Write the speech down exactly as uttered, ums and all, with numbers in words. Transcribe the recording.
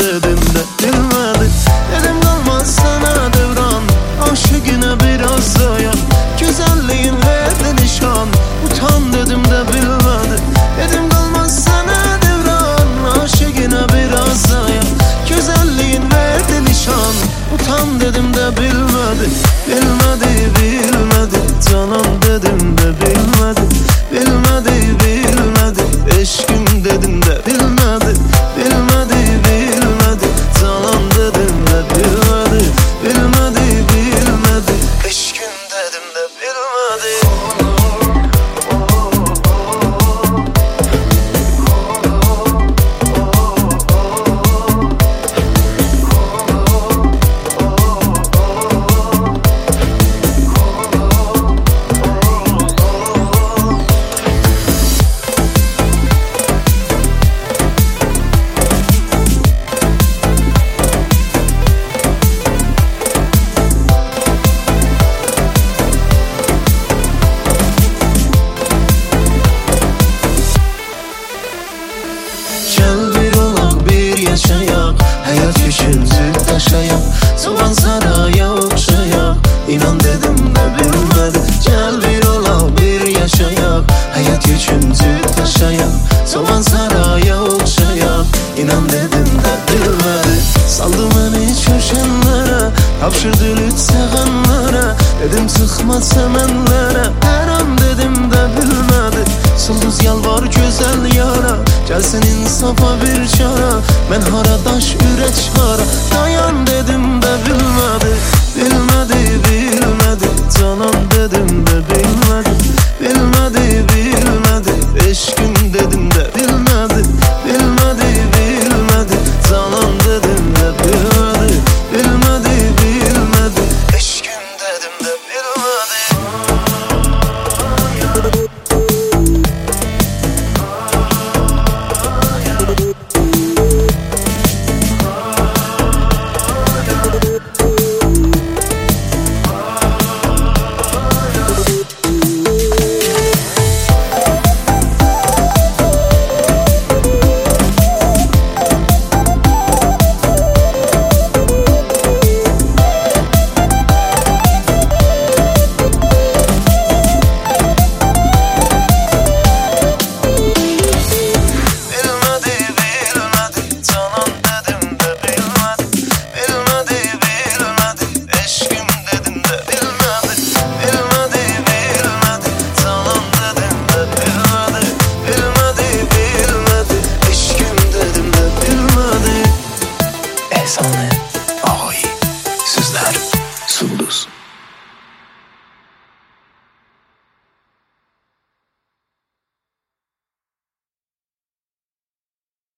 dedim de bilmedi. Dedim kalmaz sana devran, aşıkına biraz dayan. Güzelliğin verdi nişan, utan dedim de bilmedi. Dedim kalmaz sana devran, aşıkına biraz dayan. Güzelliğin verdi nişan, utan dedim de bilmedi. Bilmedi, bilmedi, canım dedim de bilmedi. Bilmedi, bilmedi, eşkim dedim de bilmedi. Bilmedi, bilmedi, canım dedim de bilmedi. Bilmedi, bilmedi, eşkim dedim de bilmedi. Yaşayak, hayat düşüncü taşayak, soğan saraya okşayak. İnan dedim de bilmedi. Gel bir olaq bir yaşayak, hayat düşüncü taşayak, soğan saraya okşayak. İnan dedim de bilmedi. Saldı beni köşenlere, tapşırdı lüt sağanlara. Dedim çıkma semenlere, her an dedim de bilmedi. Sıldız yalvar güzel yara, gelsin insafa bir çara. Ben haradaş ürək hara, dayan dedim de bilmedi.